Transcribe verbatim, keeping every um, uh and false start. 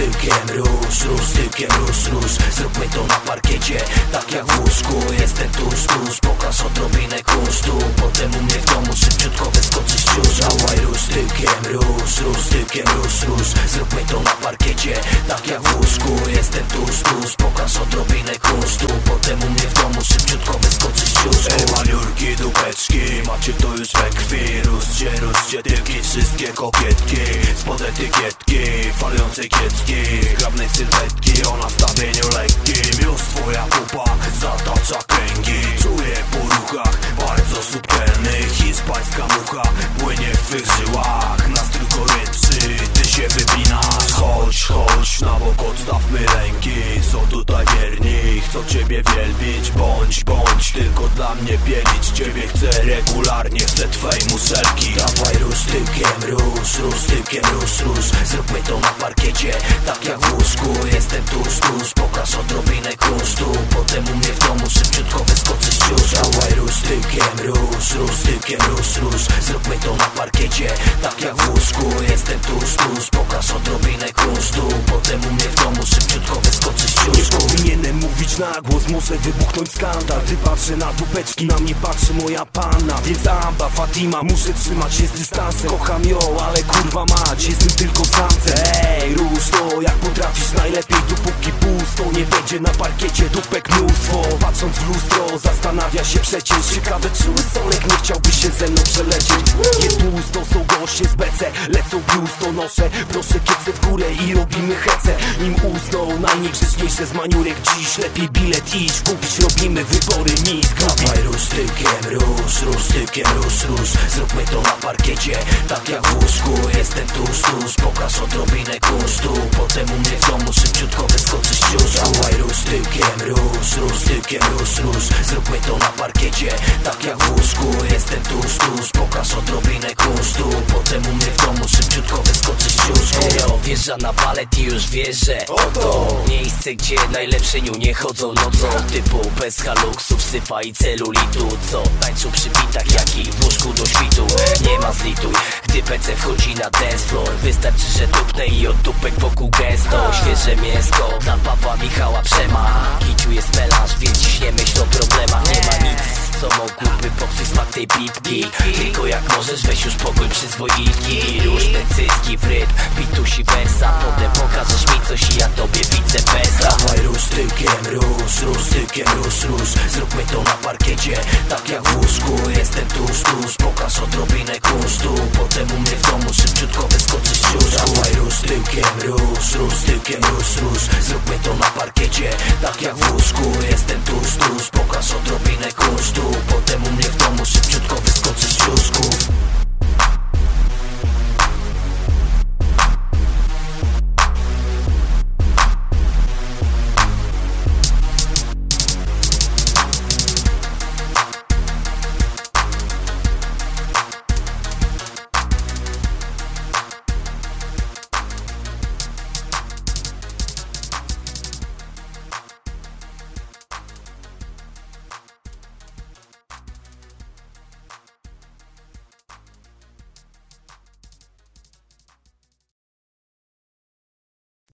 tyłkiem, rusz, rusz, tyłkiem, rusz, rusz. Zróbmy to na parkiecie, tak jak w łóżku. Jestem tuż, tuż, pokaż odrobinę kunsztu. Potem u mnie w domu szybciutko wyskoczysz ciuż. Dawaj rusz tyłkiem, rusz, rusz, tyłkiem, rusz, rusz. Zróbmy to na parkiecie, tak jak w łóżku. Jestem tuż, tuż, pokaż odrobinę kunsztu. Potem u mnie w domu szybciutko wyskoczysz ciuż. Ej, maniurki, dupeczki, macie to już we krwi. Ruszcie, ruszcie tyłki, wszystkie kokietki. Spod etykietki, falującej kiecki, zgrabnej sylwetki o nastawieniu lekkim. Już twoja pupa zatacza kręgi. Czuję po ruchach bardzo subtelnych. Hiszpańska mucha płynie w twych żyłach. Nastrój gorętszy, ty się wypinasz. Chodź, chodź, na bok odstawmy ręki. Są tutaj wierni, chcą ciebie wielbić. Bądź, bądź, tylko dla mnie bielić. Ciebie chcę regularnie, chcę twej muszelki. Dawaj rusz tyłkiem, rusz, rusz tyłkiem, rusz, rusz. Zróbmy to na parkiecie, tak jak w łóżku. Jestem tuż, tuż, pokaż odrobinę kunsztu. Potem u mnie w domu szybciutko wyskoczysz ciuż. Dawaj rusz tyłkiem, rusz, rusz tyłkiem, rusz, rusz. Zróbmy to na parkiecie, tak jak w łóżku. Jestem tuż, tuż, pokaż odrobinę kunsztu. Potem u mnie w domu szybciutko wyskoczysz ciuż. Nie powinienem mówić na głos, muszę wybuchnąć skandal. Ty patrzę na dupeczki, na mnie patrzy moja panna. Więc Amba, Fatima, muszę trzymać się z dystansem. Kocham ją, ale kurwa mać, jestem tylko samcem. Ej, rusz to jak potrafisz najlepiej, dopóki pusto nie będzie na parkiecie dupek mnóstwo. Patrząc w lustro, zastanawia się przecież. Ciekawe, czy łysolek nie chciałby się ze mną przelecieć. Jest tłusto, są goście z bece, lecą biusto, noszę. Proszę kiece w górę i robimy hece. Nim usną najniegrzeczniejsze z maniurek dziś. Lepiej bilet idź, kupić, robimy wybory mis. Dawaj rusz tyłkiem, rusz, rusz tyłkiem, rusz, rusz. Zróbmy to na parkiecie, tak jak w łóżku. Jestem tuż, tuż, pokaż odrobinę kunsztu. Potem u mnie w domu szybciutko wyskoczysz ciuż. Dawaj rusz tyłkiem, rusz, rusz tyłkiem, rusz, rusz. Zróbmy to na parkiecie, tak jak w łóżku. Jestem tuż, tuż, pokaż odrobinę kunsztu. Potem u mnie w domu szybciutko wyskoczysz ciuż. Ejo, wjeżdża na balet i już wiesz, że oto miejsce, gdzie najlepsze nie chodzą nocą. Typu peska, luksów, syfa i celulitu. Co tańczą przy bitach, jak i w łóżku do świtu. Nie ma zlituj, gdy P C wchodzi na dance floor. Wystarczy, że tupnę i od dupek wokół gęsto. Świeże mięsko dla Pawła Michała Przema. Kiciu jest melanż, więc dziś nie myśl o problemach. Nie ma nic, co mogłoby popsuć smak tej bitki. Tylko jak możesz, weź już pogoń przyzwoitki. Różne cycki w rytm, bitusi wersa. Potem pokażesz mi coś i ja tobie vice versa. Dawaj rusz tyłkiem, rusz, rusz tyłkiem, rusz, rusz. Zróbmy to na parkiecie, tak jak w łóżku. Jestem tuż, tuż, pokaż odrobinę kunsztu. Potem u mnie w domu szybciutko wyskoczysz ciuż. Dawaj rusz tyłkiem, rusz, rusz tyłkiem, rusz, rusz. Zróbmy to na parkiecie, tak jak w łóżku.